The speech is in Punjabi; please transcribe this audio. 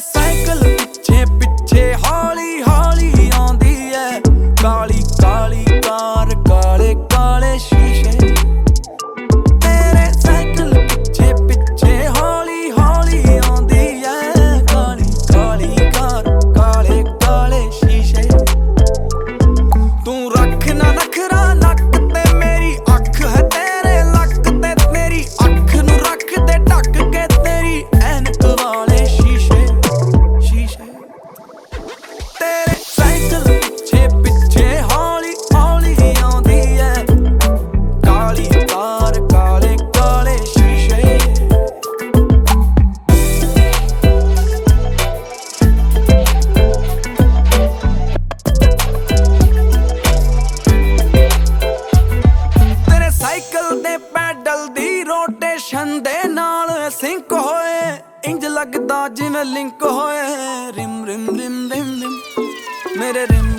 ਸਾਈਕਲ ਪਿੱਛੇ ਪਿੱਛੇ ਹੌਲੀ ਹੌਲੀ ਆਉਂਦੀ ਐ ਕਾਲੀ ਕਾਲੀ ਕਾਰ ਕਾਲੇ ਕਾਲੇ ਸ਼ੀਸ਼ੇ। ਤੇਰੇ ਸਾਈਕਲ ਪਿੱਛੇ ਪਿੱਛੇ ਹੌਲੀ ਹੌਲੀ ਆਉਂਦੀ ਐ ਕਾਲੀ ਕਾਲੀ ਕਾਰ ਕਾਲੇ ਕਾਲੇ ਸ਼ੀਸ਼ੇ। ਤੂੰ ਰੱਖ ਨਾ ਨਖਰਾ ਨੱਕ ਤੇ ਮੇਰੀ ਅੱਖ ਹੈ ਤੇਰੇ ਲੱਕ ਤੇ ਮੇਰੀ ਅੱਖ ਨੂੰ ਰੱਖ ਦੇ ਢੱਕ ਕੇ ਤੇਰੀ ਐਨਕ ਵਾਲੇ ਸ਼ੀਸ਼ੇ ਸ਼ੀਸ਼ੇ। ਤੇਰੇ ਸਾਈਕਲ ਪਿੱਛੇ ਪਿੱਛੇ ਹੌਲੀ ਹੌਲੀ ਆਉਂਦੀ ਐ ਕਾਲੀ ਕਾਰ ਕਾਲੇ ਕਾਲੇ ਸ਼ੀਸ਼ੇ। ਤੇਰੇ ਸਾਈਕਲ ਦੇ ਪੈਡਲ ਦੀ ਰੋਟੇਸ਼ਨ ਦੇ ਨਾਲ ਸਿੰਕ ਹੋਏ ਇੰਜ ਲੱਗਦਾ ਜਿਵੇਂ ਲਿੰਕ ਹੋਏ ਰਿਮ ਰਿਮ ਰਿਮ ਰਿਮ ਰਿਮ ਮੇਰੇ ਰਿਮ